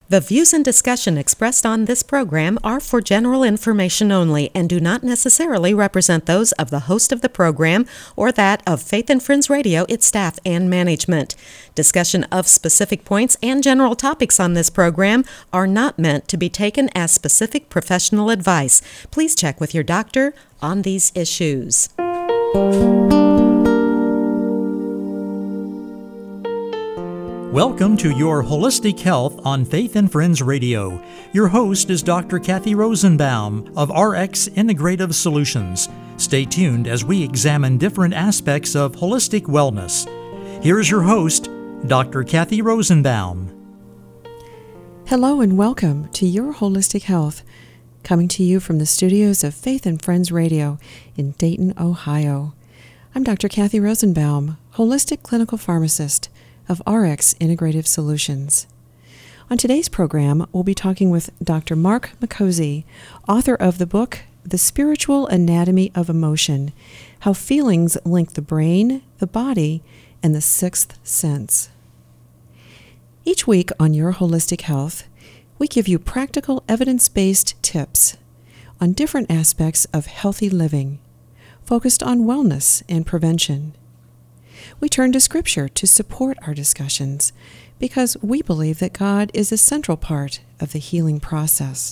The views and discussion expressed on this program are for general information only and do not necessarily represent those of the host of the program or that of Faith and Friends Radio, its staff, and management. Discussion of specific points and general topics on this program are not meant to be taken as specific professional advice. Please check with your doctor on these issues. Welcome to Your Holistic Health on Faith and Friends Radio. Your host is Dr. Kathy Rosenbaum of RX Integrative Solutions. Stay tuned as we examine different aspects of holistic wellness. Here is your host, Dr. Kathy Rosenbaum. Hello and welcome to Your Holistic Health, coming to you from the studios of Faith and Friends Radio in Dayton, Ohio. I'm Dr. Kathy Rosenbaum, holistic clinical pharmacist of RX Integrative Solutions. On today's program, we'll be talking with Dr. Mark Micozzi, author of the book, The Spiritual Anatomy of Emotion, How Feelings Link the Brain, the Body, and the Sixth Sense. Each week on Your Holistic Health, we give you practical evidence-based tips on different aspects of healthy living, focused on wellness and prevention. We turn to Scripture to support our discussions because we believe that God is a central part of the healing process.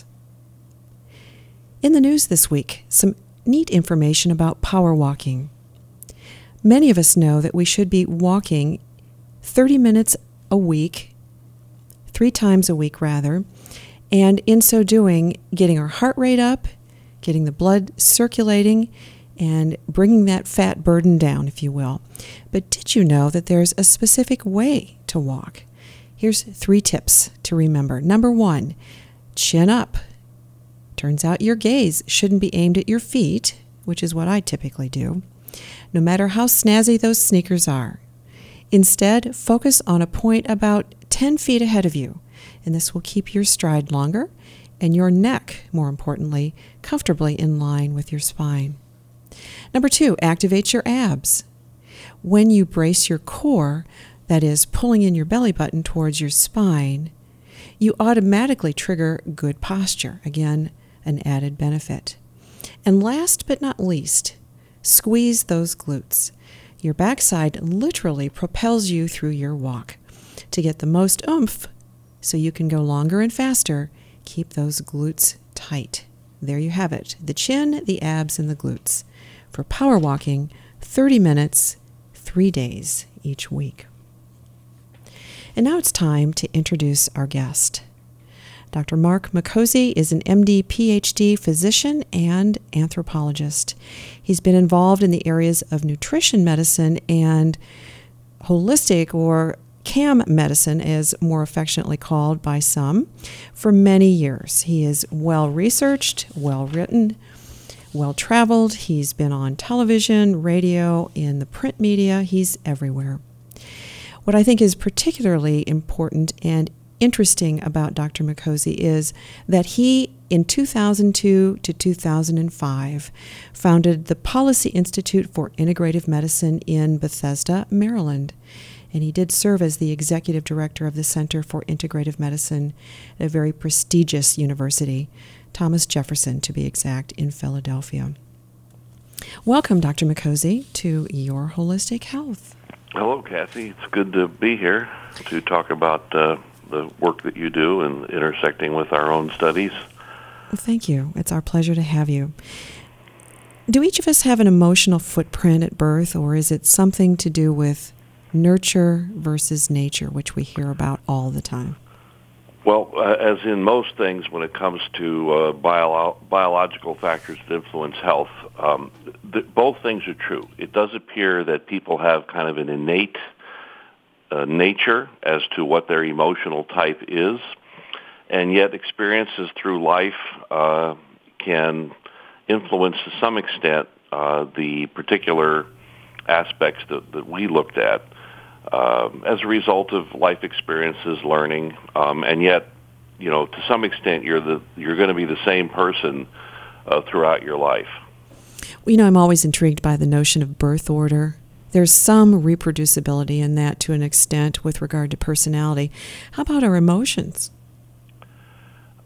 In the news this week, some neat information about power walking. Many of us know that we should be walking 30 minutes a week, 3 times a week rather, and in so doing, getting our heart rate up, getting the blood circulating, and bringing that fat burden down, if you will. But did you know that there's a specific way to walk? Here's 3 tips to remember. Number 1, chin up. Turns out your gaze shouldn't be aimed at your feet, which is what I typically do, no matter how snazzy those sneakers are. Instead, focus on a point about 10 feet ahead of you, and this will keep your stride longer and your neck, more importantly, comfortably in line with your spine. Number 2, activate your abs. When you brace your core, that is, pulling in your belly button towards your spine, you automatically trigger good posture. Again, an added benefit. And last but not least, squeeze those glutes. Your backside literally propels you through your walk. To get the most oomph, so you can go longer and faster, keep those glutes tight. There you have it, the chin, the abs, and the glutes. For power walking, 30 minutes, 3 days each week. And now it's time to introduce our guest. Dr. Mark Micozzi is an MD, PhD physician and anthropologist. He's been involved in the areas of nutrition medicine and holistic, or CAM medicine, as more affectionately called by some, for many years. He is well-researched, well-written, well-traveled. He's been on television, radio, in the print media. He's everywhere. What I think is particularly important and interesting about Dr. Micozzi is that he, in 2002 to 2005, founded the Policy Institute for Integrative Medicine in Bethesda, Maryland. And he did serve as the executive director of the Center for Integrative Medicine at a very prestigious university, Thomas Jefferson, to be exact, in Philadelphia. Welcome, Dr. Micozzi, to Your Holistic Health. Hello, Kathy. It's good to be here to talk about the work that you do and intersecting with our own studies. Well, thank you. It's our pleasure to have you. Do each of us have an emotional footprint at birth, or is it something to do with nurture versus nature, which we hear about all the time? Well, as in most things when it comes to biological factors that influence health, both things are true. It does appear that people have kind of an innate nature as to what their emotional type is, and yet experiences through life can influence to some extent the particular aspects that we looked at. As a result of life experiences, learning, and yet, to some extent, you're going to be the same person throughout your life. Well, I'm always intrigued by the notion of birth order. There's some reproducibility in that to an extent with regard to personality. How about our emotions?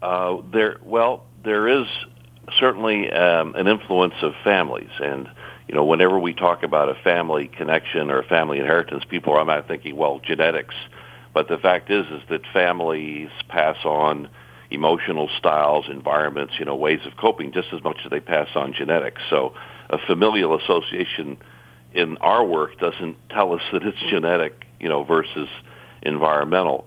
There is certainly an influence of families, and whenever we talk about a family connection or a family inheritance, people are not thinking, well, genetics. But the fact is that families pass on emotional styles, environments, ways of coping just as much as they pass on genetics. So a familial association in our work doesn't tell us that it's genetic, versus environmental.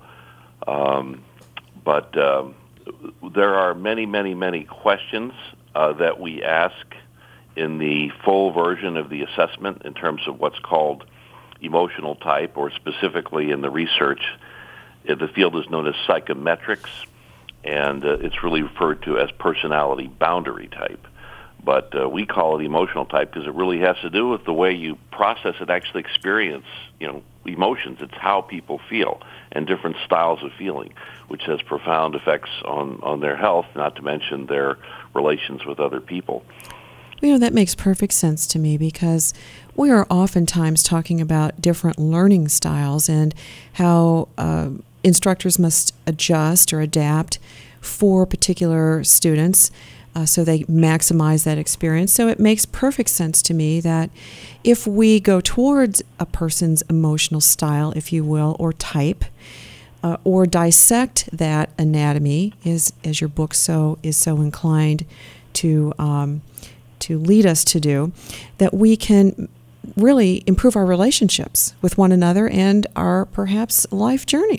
But there are many, many, many questions that we ask in the full version of the assessment in terms of what's called emotional type, or specifically in the research, the field is known as psychometrics, and it's really referred to as personality boundary type. But we call it emotional type because it really has to do with the way you process and actually experience, emotions. It's how people feel and different styles of feeling, which has profound effects on their health, not to mention their relations with other people. That makes perfect sense to me, because we are oftentimes talking about different learning styles and how instructors must adjust or adapt for particular students so they maximize that experience. So it makes perfect sense to me that if we go towards a person's emotional style, if you will, or type, or dissect that anatomy, as your book is so inclined to lead us to do, that we can really improve our relationships with one another and our perhaps life journey.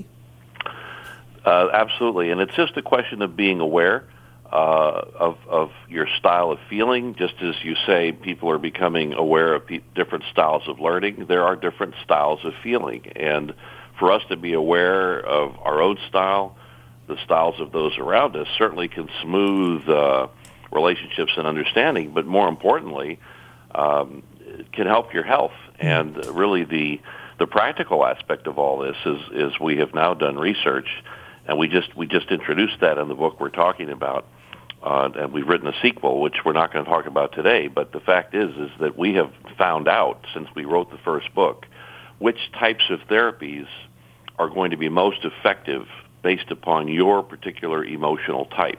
Absolutely, and it's just a question of being aware of your style of feeling. Just as you say, people are becoming aware of different styles of learning. There are different styles of feeling, and for us to be aware of our own style, the styles of those around us, certainly can smooth relationships and understanding, but more importantly, it can help your health. And really the practical aspect of all this is we have now done research, and we just introduced that in the book we're talking about, and we've written a sequel, which we're not going to talk about today. But the fact is that we have found out, since we wrote the first book, which types of therapies are going to be most effective based upon your particular emotional type.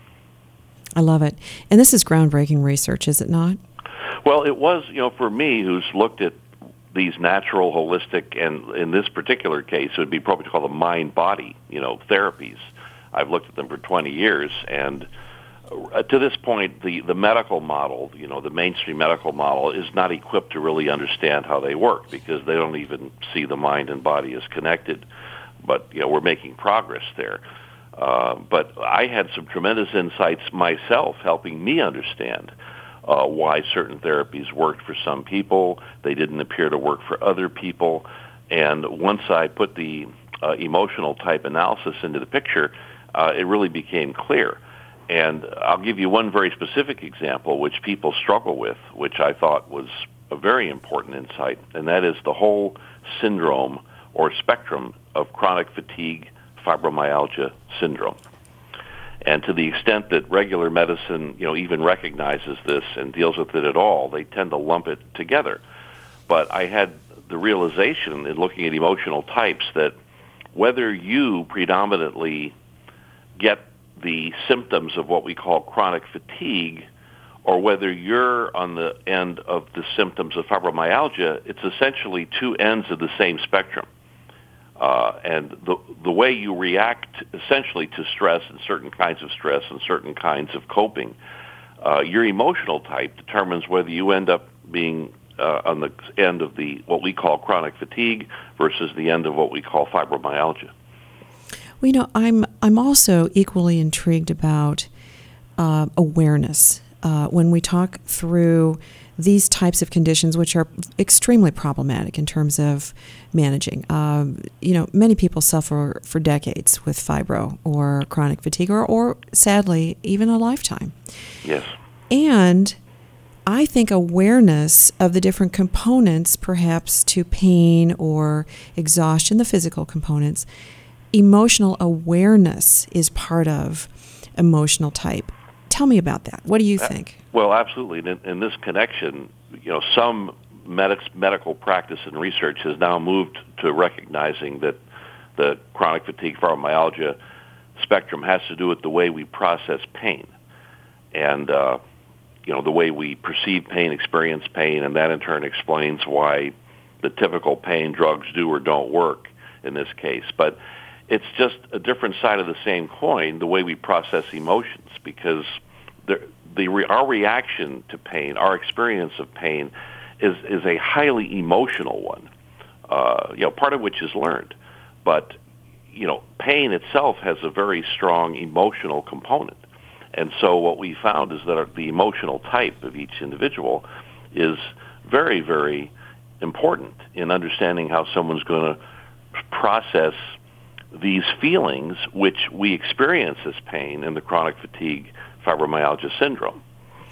I love it. And this is groundbreaking research, is it not? Well, it was, for me, who's looked at these natural, holistic, and in this particular case, it would be appropriate to call them mind-body, therapies. I've looked at them for 20 years, and to this point, the medical model, the mainstream medical model, is not equipped to really understand how they work, because they don't even see the mind and body as connected. But, we're making progress there. But I had some tremendous insights myself, helping me understand why certain therapies worked for some people. They didn't appear to work for other people. And once I put the emotional type analysis into the picture, it really became clear. And I'll give you one very specific example, which people struggle with, which I thought was a very important insight, and that is the whole syndrome or spectrum of chronic fatigue fibromyalgia syndrome. And to the extent that regular medicine, even recognizes this and deals with it at all, they tend to lump it together. But I had the realization in looking at emotional types that whether you predominantly get the symptoms of what we call chronic fatigue, or whether you're on the end of the symptoms of fibromyalgia, it's essentially two ends of the same spectrum. And the way you react essentially to stress and certain kinds of stress and certain kinds of coping, your emotional type determines whether you end up being on the end of what we call chronic fatigue versus the end of what we call fibromyalgia. Well, I'm also equally intrigued about awareness. When we talk through these types of conditions, which are extremely problematic in terms of managing. Many people suffer for decades with fibro or chronic fatigue, or sadly, even a lifetime. Yes. And I think awareness of the different components, perhaps to pain or exhaustion, the physical components, emotional awareness is part of emotional type. Tell me about that. What do you think? Well, absolutely. In this connection, some medical practice and research has now moved to recognizing that the chronic fatigue fibromyalgia spectrum has to do with the way we process pain. And, the way we perceive pain, experience pain, and that in turn explains why the typical pain drugs do or don't work in this case. But it's just a different side of the same coin, the way we process emotions, because our reaction to pain, our experience of pain, is a highly emotional one, part of which is learned. But, pain itself has a very strong emotional component. And so what we found is that the emotional type of each individual is very, very important in understanding how someone's going to process these feelings which we experience as pain in the chronic fatigue fibromyalgia syndrome.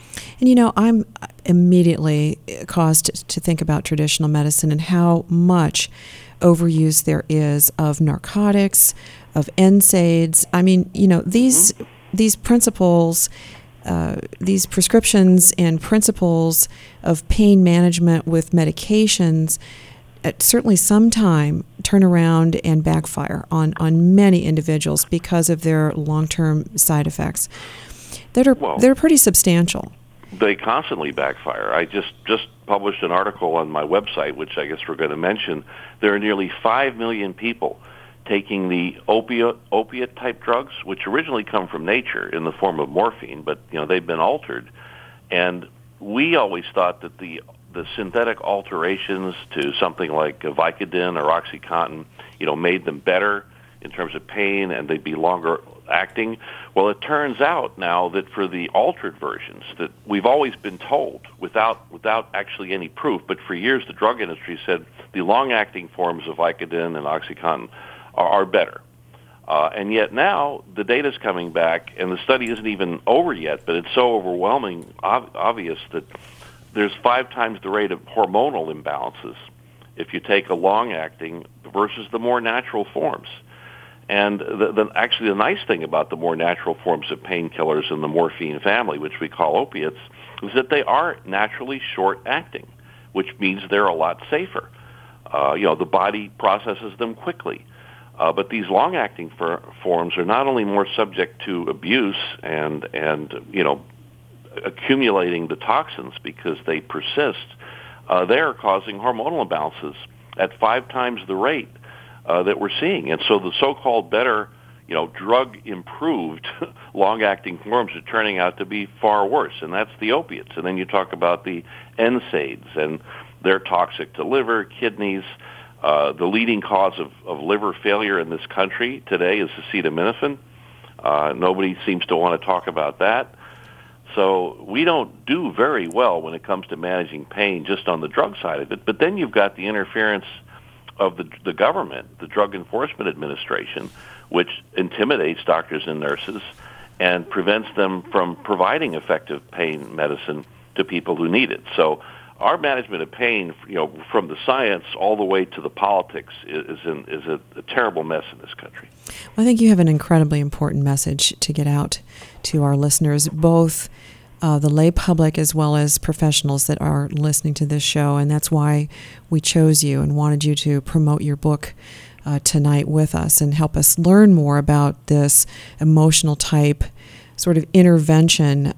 And I'm immediately caused to think about traditional medicine and how much overuse there is of narcotics, of NSAIDs. I mean, these principles, these prescriptions and principles of pain management with medications at certainly some time turn around and backfire on many individuals because of their long-term side effects that are pretty substantial. They constantly backfire. I just published an article on my website, which I guess we're going to mention. There are nearly 5 million people taking the opiate-type drugs, which originally come from nature in the form of morphine, but they've been altered. And we always thought that the synthetic alterations to something like Vicodin or OxyContin, made them better in terms of pain, and they'd be longer acting. Well, it turns out now that for the altered versions, that we've always been told without actually any proof, but for years the drug industry said the long-acting forms of Vicodin and OxyContin are better. And yet now the data's coming back, and the study isn't even over yet, but it's so overwhelming, obvious that there's 5 times the rate of hormonal imbalances if you take a long-acting versus the more natural forms. And actually the nice thing about the more natural forms of painkillers in the morphine family, which we call opiates, is that they are naturally short-acting, which means they're a lot safer. The body processes them quickly. But these long-acting forms are not only more subject to abuse and accumulating the toxins because they persist, they are causing hormonal imbalances at 5 times the rate that we're seeing. And so the so-called better, drug-improved long-acting forms are turning out to be far worse, and that's the opiates. And then you talk about the NSAIDs, and they're toxic to liver, kidneys. The leading cause of liver failure in this country today is acetaminophen. Nobody seems to want to talk about that. So we don't do very well when it comes to managing pain just on the drug side of it. But then you've got the interference of the government, the Drug Enforcement Administration, which intimidates doctors and nurses and prevents them from providing effective pain medicine to people who need it. So our management of pain, from the science all the way to the politics, is a terrible mess in this country. Well, I think you have an incredibly important message to get out to our listeners, both the lay public as well as professionals that are listening to this show, and that's why we chose you and wanted you to promote your book tonight with us and help us learn more about this emotional type sort of intervention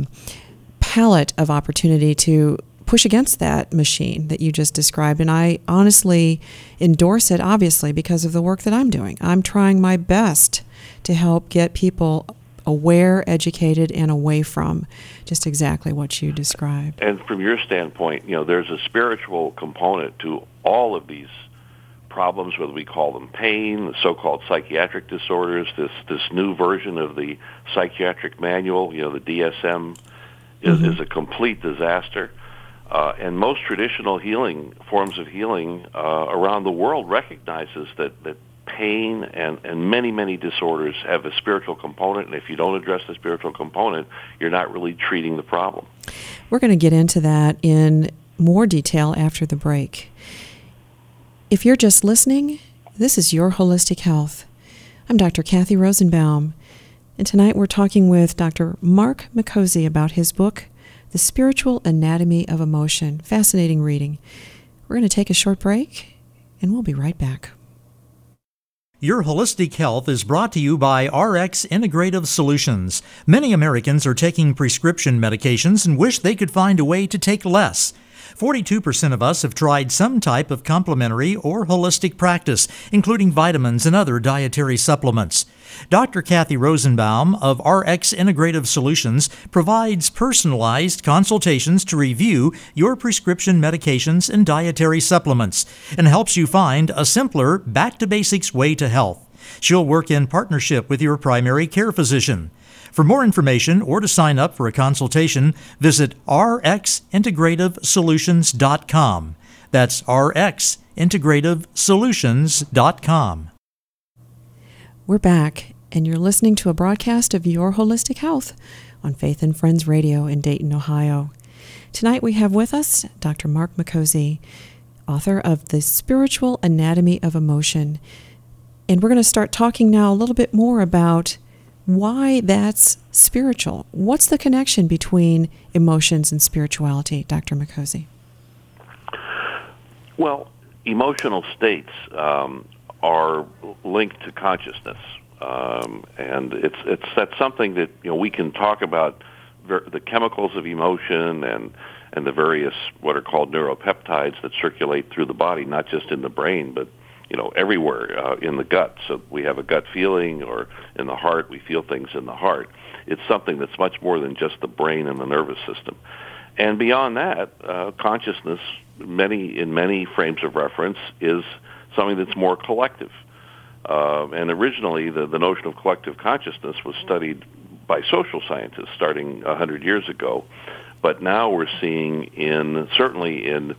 palette of opportunity to push against that machine that you just described. And I honestly endorse it, obviously, because of the work that I'm doing. I'm trying my best to help get people aware, educated, and away from just exactly what you described. And from your standpoint, there's a spiritual component to all of these problems, whether we call them pain, the so-called psychiatric disorders, this new version of the psychiatric manual, the DSM, is a complete disaster. And most traditional forms of healing around the world recognizes that pain and many, many disorders have a spiritual component, and if you don't address the spiritual component, you're not really treating the problem. We're going to get into that in more detail after the break. If you're just listening, this is Your Holistic Health. I'm Dr. Kathy Rosenbaum, and tonight we're talking with Dr. Mark Micozzi about his book, The Spiritual Anatomy of Emotion. Fascinating reading. We're going to take a short break, and we'll be right back. Your Holistic Health is brought to you by RX Integrative Solutions. Many Americans are taking prescription medications and wish they could find a way to take less. 42% of us have tried some type of complementary or holistic practice, including vitamins and other dietary supplements. Dr. Kathy Rosenbaum of RX Integrative Solutions provides personalized consultations to review your prescription medications and dietary supplements and helps you find a simpler, back-to-basics way to health. She'll work in partnership with your primary care physician. For more information or to sign up for a consultation, visit rxintegrativesolutions.com. That's rxintegrativesolutions.com. We're back, and you're listening to a broadcast of Your Holistic Health on Faith and Friends Radio in Dayton, Ohio. Tonight we have with us Dr. Mark Mickosi, author of The Spiritual Anatomy of Emotion. And we're going to start talking now a little bit more about why that's spiritual. What's the connection between emotions and spirituality, Dr. Mickosi? Well, emotional states are linked to consciousness, and that's something that we can talk about, the chemicals of emotion and the various what are called neuropeptides that circulate through the body, not just in the brain, but everywhere in the gut. So we have a gut feeling, or in the heart, we feel things in the heart. It's something that's much more than just the brain and the nervous system. And beyond that, consciousness, in many frames of reference, is something that's more collective. And originally, the notion of collective consciousness was studied by social scientists starting 100 years ago. But now we're seeing, certainly in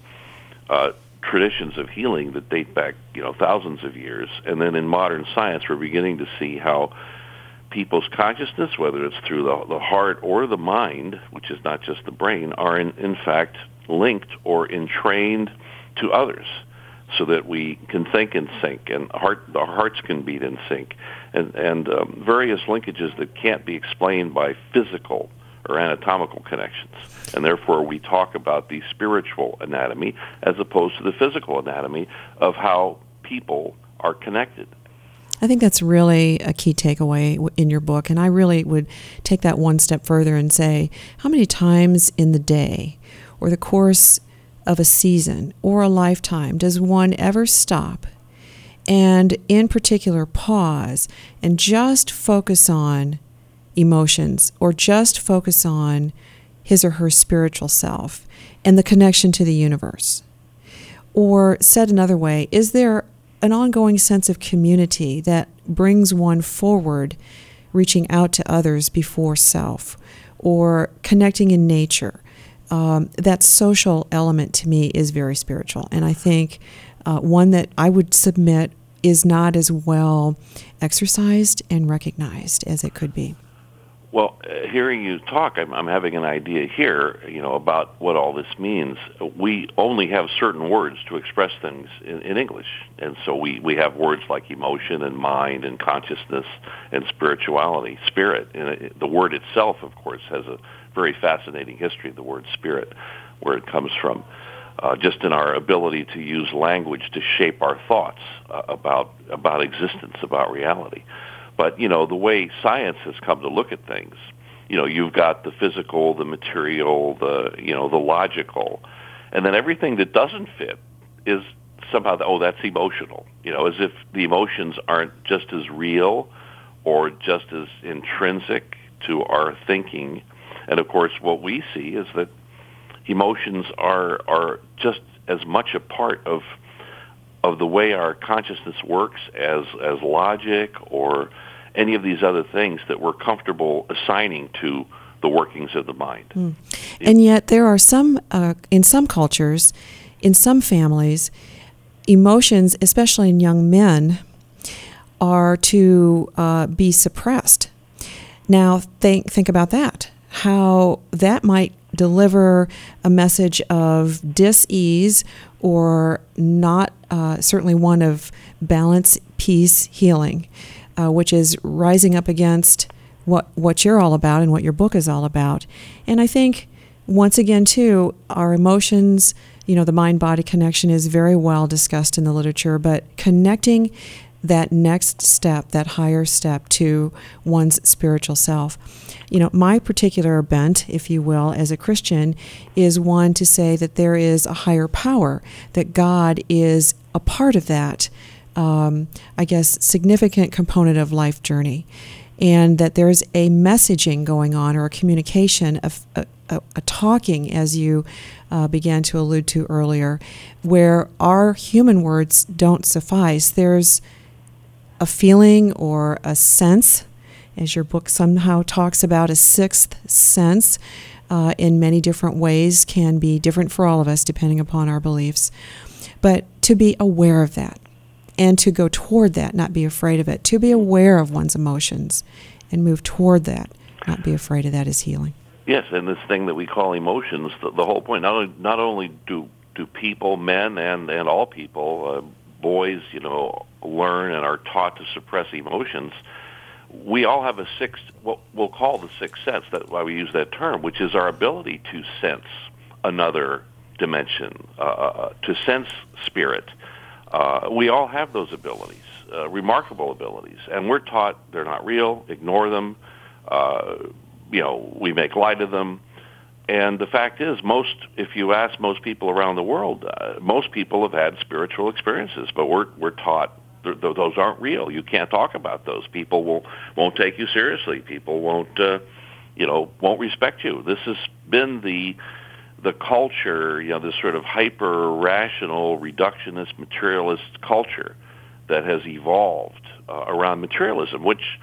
traditions of healing that date back, thousands of years, and then in modern science, we're beginning to see how people's consciousness, whether it's through the heart or the mind, which is not just the brain, are in fact linked or entrained to others, so that we can think in sync, and our hearts can beat in sync, and various linkages that can't be explained by physical or anatomical connections. And therefore we talk about the spiritual anatomy as opposed to the physical anatomy of how people are connected. I think that's really a key takeaway in your book, and I really would take that one step further and say, how many times in the day or the course of a season or a lifetime does one ever stop and in particular pause and just focus on emotions, or just focus on his or her spiritual self and the connection to the universe? Or said another way, is there an ongoing sense of community that brings one forward, reaching out to others before self, or connecting in nature? That social element to me is very spiritual, and I think one that I would submit is not as well exercised and recognized as it could be. Well, hearing you talk, I'm having an idea here, about what all this means. We only have certain words to express things in English, and so we have words like emotion and mind and consciousness and spirituality, spirit. And the word itself, of course, has a very fascinating history, the word spirit, where it comes from, just in our ability to use language to shape our thoughts about existence, about reality. But, the way science has come to look at things, you've got the physical, the material, the logical, and then everything that doesn't fit is somehow, that's emotional, as if the emotions aren't just as real or just as intrinsic to our thinking. And, of course, what we see is that emotions are just as much a part of the way our consciousness works as logic or any of these other things that we're comfortable assigning to the workings of the mind. And yet there are some, in some cultures, in some families, emotions, especially in young men, are to be suppressed. Now think about that, how that might deliver a message of dis-ease, or not, certainly one of balance, peace, healing, which is rising up against what you're all about and what your book is all about. And I think, once again, too, our emotions, the mind-body connection is very well discussed in the literature, but connecting that next step, that higher step to one's spiritual self. You know, my particular bent, if you will, as a Christian, is one to say that there is a higher power, that God is a part of that, I guess, significant component of life journey, and that there's a messaging going on, or a communication, a talking, as you began to allude to earlier, where our human words don't suffice. There's a feeling or a sense, as your book somehow talks about, a sixth sense in many different ways, can be different for all of us depending upon our beliefs. But to be aware of that and to go toward that, not be afraid of it, to be aware of one's emotions and move toward that, not be afraid of that, is healing. Yes, and this thing that we call emotions, the whole point, not only do people, men and all people, boys, learn and are taught to suppress emotions, we all have a sixth, what we'll call the sixth sense, that's why we use that term, which is our ability to sense another dimension, to sense spirit. We all have those abilities, remarkable abilities, and we're taught they're not real, ignore them, we make light of them. And the fact is, if you ask most people around the world, most people have had spiritual experiences, but we're taught those aren't real. You can't talk about those. People won't take you seriously. People won't respect you. This has been the culture, this sort of hyper-rational, reductionist, materialist culture that has evolved around materialism, which,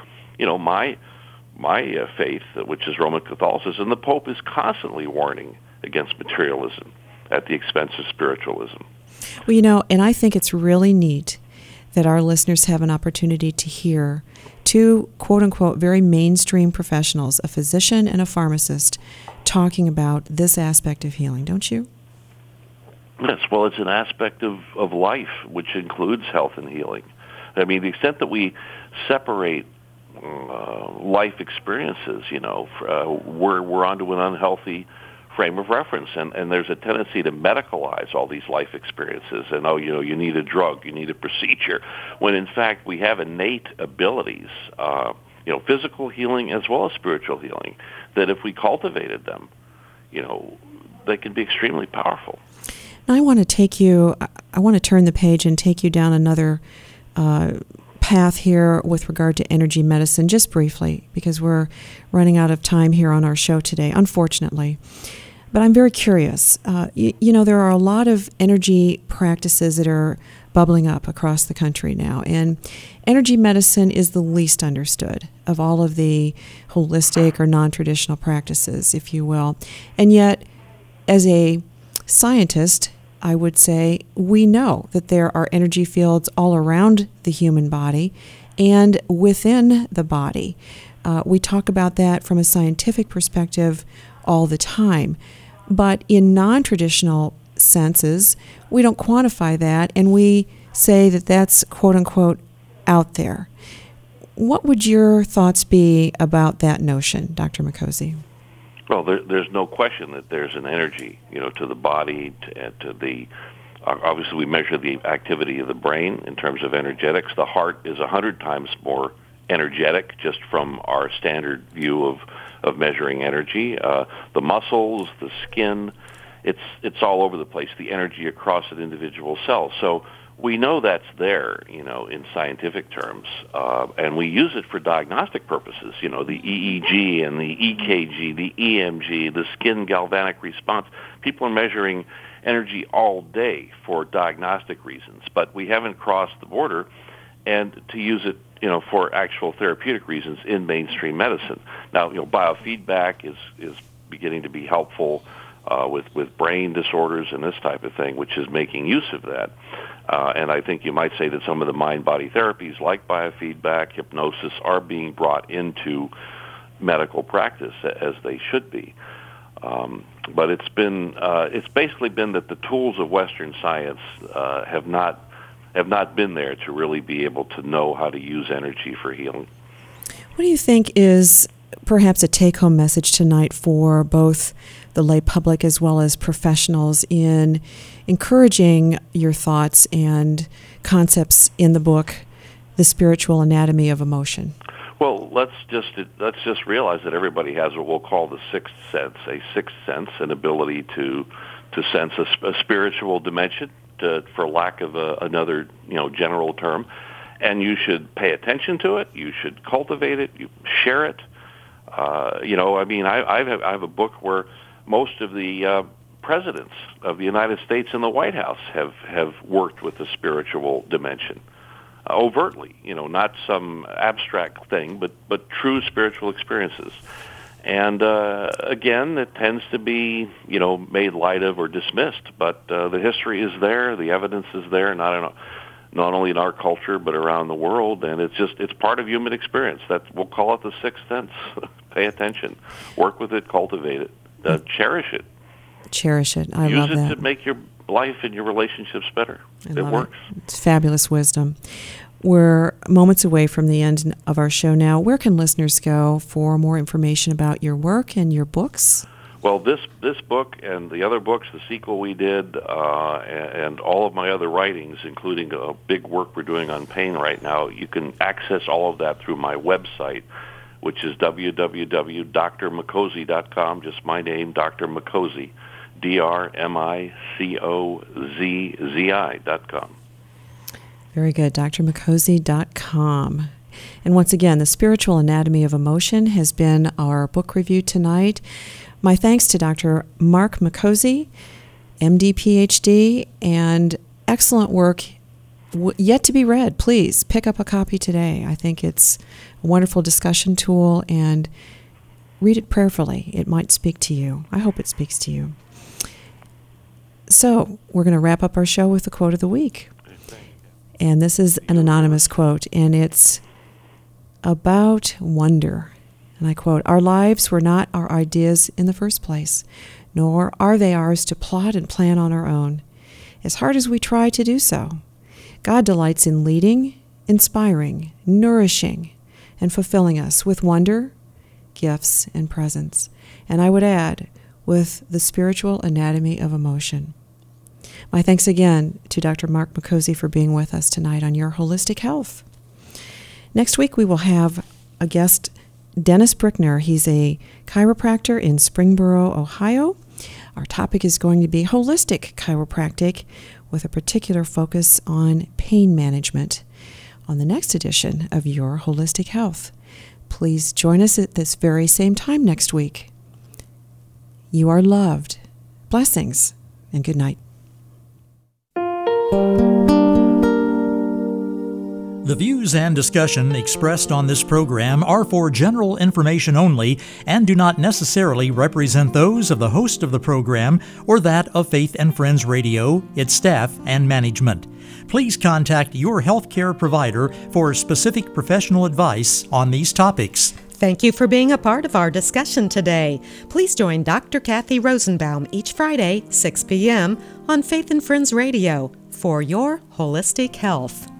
my faith, which is Roman Catholicism, the Pope is constantly warning against materialism at the expense of spiritualism. Well, and I think it's really neat that our listeners have an opportunity to hear two, quote-unquote, very mainstream professionals, a physician and a pharmacist, talking about this aspect of healing, don't you? Yes, well, it's an aspect of life, which includes health and healing. I mean, the extent that we separate life experiences, we're onto an unhealthy frame of reference, and there's a tendency to medicalize all these life experiences, and you need a drug, you need a procedure, when in fact we have innate abilities, physical healing as well as spiritual healing, that if we cultivated them, they can be extremely powerful. Now I want to turn the page and take you down another path here with regard to energy medicine, just briefly, because we're running out of time here on our show today, unfortunately. But I'm very curious. There are a lot of energy practices that are bubbling up across the country now, and energy medicine is the least understood of all of the holistic or non-traditional practices, if you will. And yet, as a scientist, I would say we know that there are energy fields all around the human body and within the body. We talk about that from a scientific perspective all the time. But in non-traditional senses, we don't quantify that, and we say that that's, quote-unquote, out there. What would your thoughts be about that notion, Dr. Micozzi? Well, there's no question that there's an energy, to the body, to the. Obviously, we measure the activity of the brain in terms of energetics. The heart is 100 times more energetic, just from our standard view of measuring energy. The muscles, the skin, it's all over the place. The energy across an individual cell. So we know that's there, in scientific terms, and we use it for diagnostic purposes. The EEG and the EKG, the EMG, the skin galvanic response. People are measuring energy all day for diagnostic reasons, but we haven't crossed the border and to use it, for actual therapeutic reasons in mainstream medicine. Now, biofeedback is beginning to be helpful with brain disorders and this type of thing, which is making use of that. And I think you might say that some of the mind-body therapies like biofeedback, hypnosis, are being brought into medical practice as they should be. But it's basically been that the tools of Western science have not been there to really be able to know how to use energy for healing. What do you think is perhaps a take-home message tonight for both the lay public as well as professionals in encouraging your thoughts and concepts in the book the spiritual anatomy of emotion? Well, let's just realize that everybody has what we'll call the sixth sense, an ability to sense a spiritual dimension, for lack of another general term, and you should pay attention to it. You should cultivate it. You share it. I have a book where most of the presidents of the United States in the White House have worked with the spiritual dimension. Overtly, not some abstract thing, but true spiritual experiences. And again, it tends to be, made light of or dismissed. But the history is there, the evidence is there, not only in our culture but around the world. And it's part of human experience. We'll call it the sixth sense. Pay attention, work with it, cultivate it, cherish it. Cherish it. I love that. Use it to make your life and your relationships better. It works. It's fabulous wisdom. We're moments away from the end of our show now. Where can listeners go for more information about your work and your books? Well, this book and the other books, the sequel we did, and all of my other writings, including a big work we're doing on pain right now, you can access all of that through my website, which is www.drmicozzi.com, just my name, Dr. Micozzi, DrMicozzi.com. Very good, drmicozzi.com. And once again, The Spiritual Anatomy of Emotion has been our book review tonight. My thanks to Dr. Mark Micozzi, MD, PhD, and excellent work yet to be read. Please pick up a copy today. I think it's a wonderful discussion tool, and read it prayerfully. It might speak to you. I hope it speaks to you. So we're going to wrap up our show with the quote of the week. And this is an anonymous quote, and it's about wonder. And I quote, "Our lives were not our ideas in the first place, nor are they ours to plot and plan on our own, as hard as we try to do so. God delights in leading, inspiring, nourishing, and fulfilling us with wonder, gifts, and presence." And I would add, with the spiritual anatomy of emotion. My thanks again to Dr. Mark Micozzi for being with us tonight on Your Holistic Health. Next week we will have a guest, Dennis Brickner. He's a chiropractor in Springboro, Ohio. Our topic is going to be holistic chiropractic with a particular focus on pain management on the next edition of Your Holistic Health. Please join us at this very same time next week. You are loved. Blessings and good night. The views and discussion expressed on this program are for general information only and do not necessarily represent those of the host of the program or that of Faith and Friends Radio, its staff, and management. Please contact your healthcare provider for specific professional advice on these topics. Thank you for being a part of our discussion today. Please join Dr. Kathy Rosenbaum each Friday, 6 p.m. on Faith and Friends Radio for Your Holistic Health.